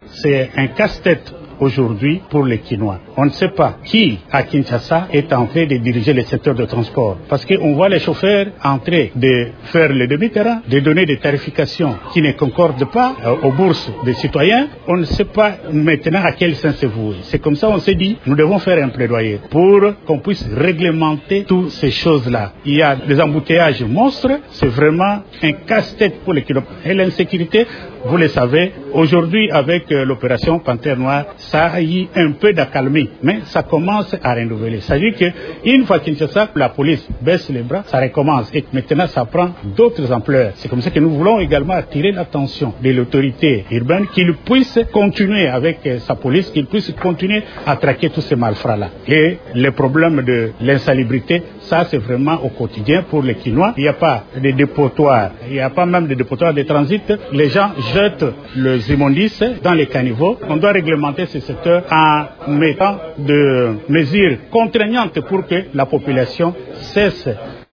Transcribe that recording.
c'est un casse-tête aujourd'hui pour les Kinois. On ne sait pas qui à Kinshasa est en train de diriger le secteur de transport. Parce qu'on voit les chauffeurs en train de faire le demi-terrain, de donner des tarifications qui ne concordent pas aux bourses des citoyens. On ne sait pas maintenant à quel sens se vouer. C'est comme ça on s'est dit, nous devons faire un plaidoyer pour qu'on puisse réglementer toutes ces choses-là. Il y a des embouteillages monstres, c'est vraiment un casse-tête pour les Kinois. Et l'insécurité, vous le savez, aujourd'hui avec l'opération Panthère Noire, ça a eu un peu d'accalmie, mais ça commence à renouveler. Ça veut dire qu'une fois Kinshasa, la police baisse les bras, ça recommence et maintenant ça prend d'autres ampleurs. C'est comme ça que nous voulons également attirer l'attention de l'autorité urbaine qu'il puisse continuer avec sa police, qu'il puisse continuer à traquer tous ces malfrats-là. Et les problèmes de l'insalubrité, ça c'est vraiment au quotidien pour les Kinois. Il n'y a pas de dépotoirs, il n'y a pas même de dépotoirs de transit. Les gens jettent les immondices dans les caniveaux. On doit réglementer ce secteur en mettant des mesures contraignantes pour que la population cesse